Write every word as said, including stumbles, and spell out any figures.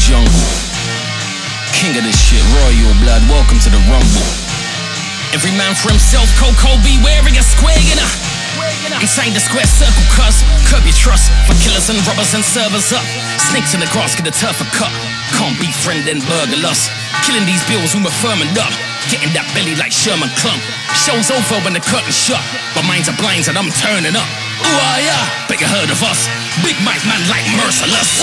jungle. King of this shit, royal blood, welcome to the rumble. Every man for himself, Coco, be wearing a square, you know. Inside the square circle, cuz curb your trust for killers and robbers and servers up. Snakes in the grass, get the turf a cut. Can't be friend and burgle us. Killing these bills who are firming up. Getting that belly like Sherman Clump. Show's over when the curtain's shut, but mine's are blinds and I'm turning up. Ooh, ah, yeah, bet you heard of us. Big Mike man like Merciless.